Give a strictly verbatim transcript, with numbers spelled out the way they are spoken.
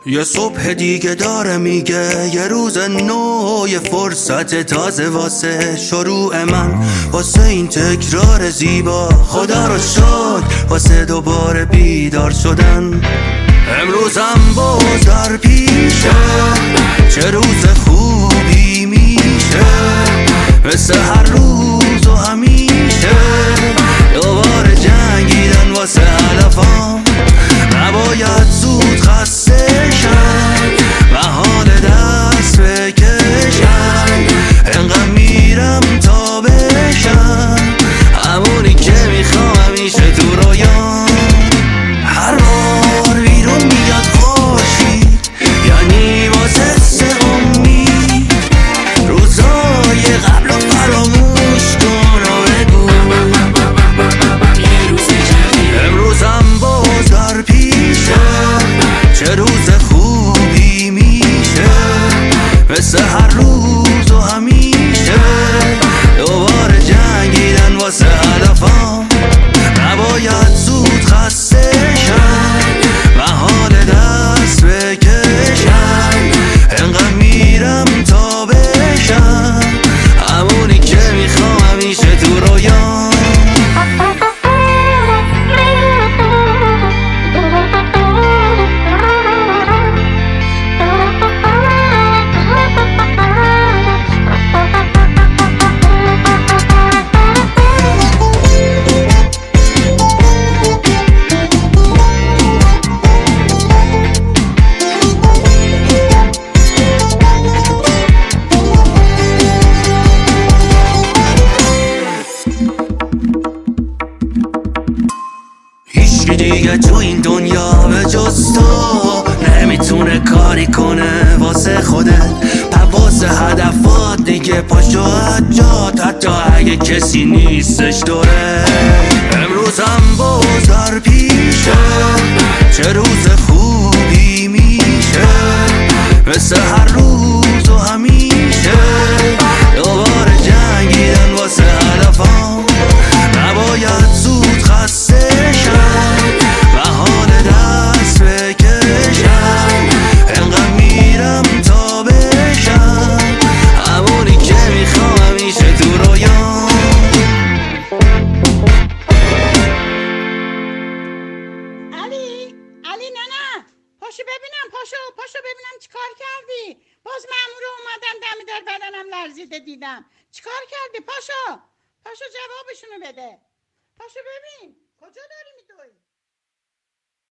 یه صبح دیگه داره میگه یه روز نو، یه فرصت تازه واسه شروع من، واسه این تکرار زیبا خدا رو شکر، واسه دوباره بیدار شدن. امروزم بازار پیشه، چه روز خوبی میشه، مثل هر روز و همیشه دوباره جنگیدن واسه علفام. نباید زود خسته شم، محال دست بکشم، انقدر میرم تا بشم همونی که میخوام همیشه تو رویام. هر بار بیرون میاد خورشید یعنی واسه سه امید، روزای قبل و فراموش کن و بگو امروزم بازار پیشه، چه روز خوبی میشه، مثل هر روز و همیشه دوباره جنگیدن واسه هدفام. نباید زود خسته شم، محال دست بکشم، انقدر میرم تا بشم همونی که میخوام همیشه تو رویام. هیچکی دیگه تو این دنیا به جز تو نمیتونه کاری کنه واسه خودت، واسه هدفات دیگه پاشو جات، حتی اگه کسی نیستش دوره. امروزم بازار پیشه، چه روز خوبی میشه، مثل هر روز و همیشه دوباره جنگیدن واسه هدفام. نباید زود خسته شم، محال دست بکشم، انقدر میرم تا بشم همونی که میخوام همیشه تو رویام. علی علی نه نه پاشو ببینم، پاشو پاشو ببینم چیکار کردی. باز مامور اومدن دم در بدنم لرزیده دیدم. چیکار کردی؟ پاشو پاشو جوابشونو بده. پاشو ببین کجا داری میدوی؟